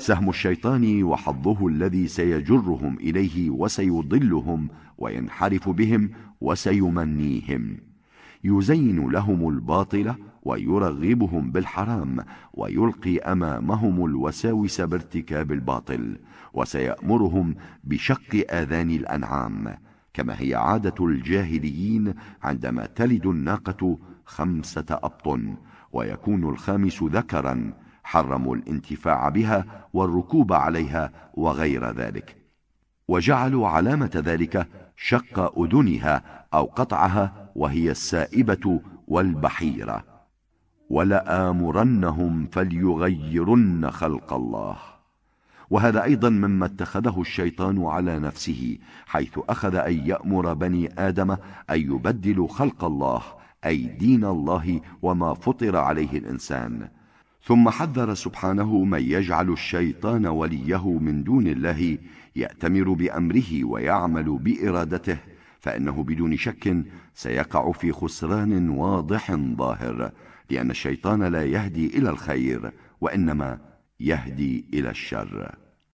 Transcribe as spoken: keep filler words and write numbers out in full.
سهم الشيطان وحظه الذي سيجرهم إليه وسيضلهم وينحرف بهم وسيمنيهم. يزين لهم الباطل ويرغبهم بالحرام ويلقي أمامهم الوساوس بارتكاب الباطل، وسيأمرهم بشق آذان الأنعام، كما هي عادة الجاهليين عندما تلد الناقة خمسة أبطن ويكون الخامس ذكرا، حرموا الانتفاع بها والركوب عليها وغير ذلك، وجعلوا علامة ذلك شق أذنها أو قطعها، وهي السائبة والبحيرة. ولآمرنهم فليغيرن خلق الله. وهذا أيضا مما اتخذه الشيطان على نفسه، حيث أخذ أن يأمر بني آدم أن يبدلوا خلق الله، أي دين الله وما فطر عليه الإنسان. ثم حذر سبحانه من يجعل الشيطان وليه من دون الله يأتمر بأمره ويعمل بإرادته، فإنه بدون شك سيقع في خسران واضح ظاهر، لأن الشيطان لا يهدي إلى الخير وإنما يهدي إلى الشر.